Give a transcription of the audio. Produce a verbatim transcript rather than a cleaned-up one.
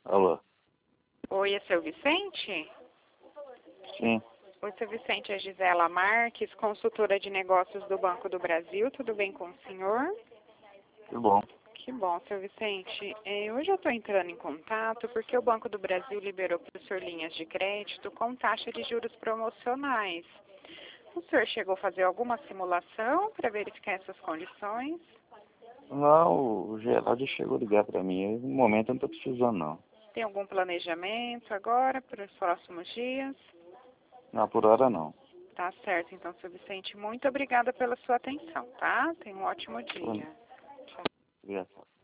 Alô? Oi, é seu Vicente? Sim, Oi, seu Vicente, é Gisela Marques, consultora de negócios do Banco do Brasil. Tudo bem com o senhor? que bom. Que bom, seu Vicente. Eh, Hoje eu estou entrando em contato porque o Banco do Brasil liberou para o senhor linhas de crédito com taxa de juros promocionais. O senhor chegou a fazer alguma simulação para verificar essas condições? Não, o Geraldo chegou a ligar pra mim. No momento eu não tô precisando, não. Tem algum planejamento agora para os próximos dias? Não, por hora não. Tá certo, então, seu Vicente. Muito obrigada pela sua atenção, tá? Tenha um ótimo dia. Obrigado.